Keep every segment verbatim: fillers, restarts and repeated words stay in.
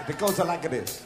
It goes like this.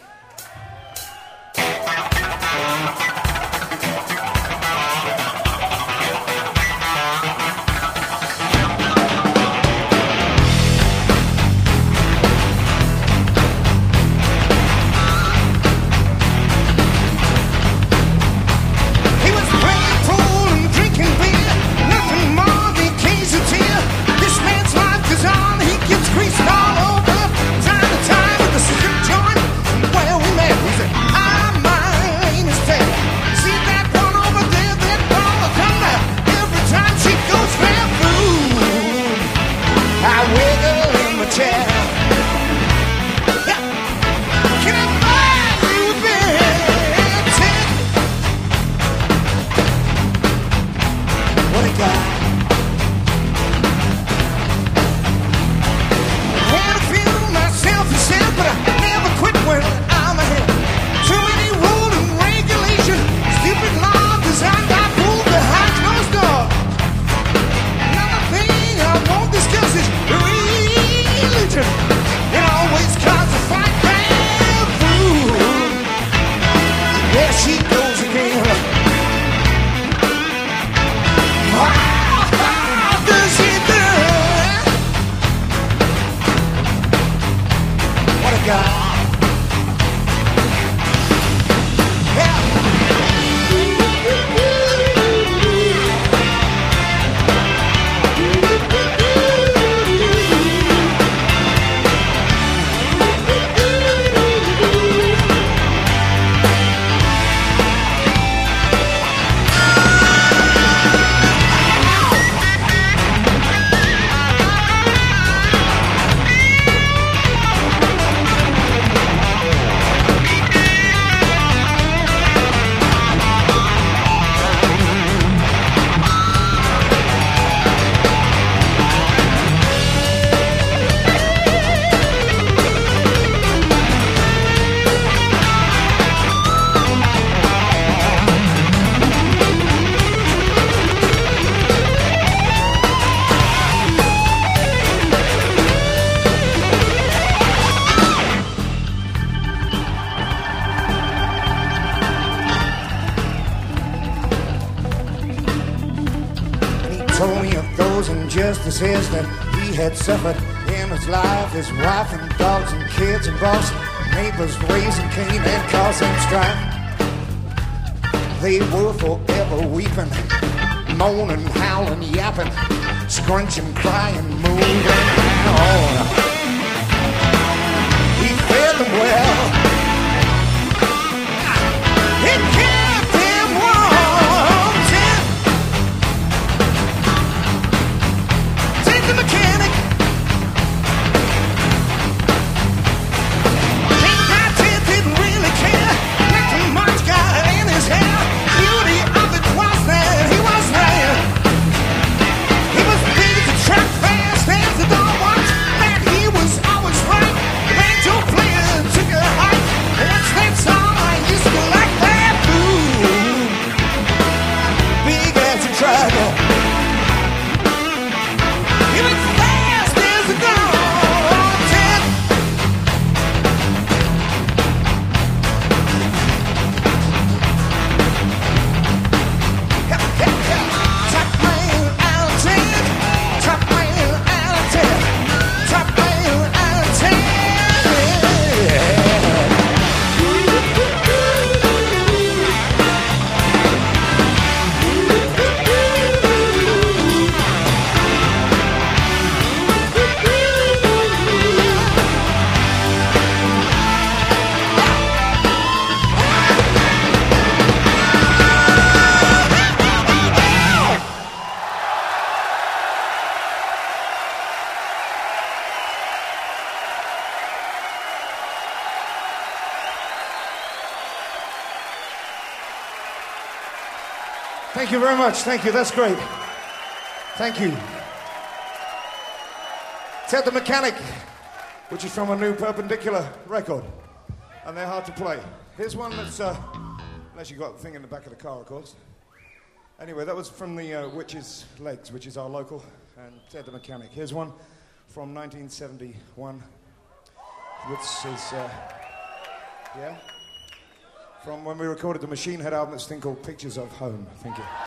Injustices that he had suffered in his life, his wife and dogs and kids and boss, neighbors raising Cain and causing strife. They were forever weeping, moaning, howling, yapping, scrunching, crying, moving on. He fed them well. He kept them warm. The mechanic King Patrick didn't really care. Nothing much got in his hair. Beauty of it was that he was there. He was big to track fast as the dog was. That he was always right. Banjo player took a hike. What's that song I used to like that? Ooh, big as a triangle. Thank you very much. Thank you. That's great. Thank you. Ted the Mechanic, which is from a new Perpendicular record. And they're hard to play. Here's one that's, uh, unless you got the thing in the back of the car, of course. Anyway, that was from the uh, Witch's Legs, which is our local, and Ted the Mechanic. Here's one from nineteen seventy-one. Which is, uh, yeah? From when we recorded the Machine Head album, this thing called Pictures of Home. Thank you.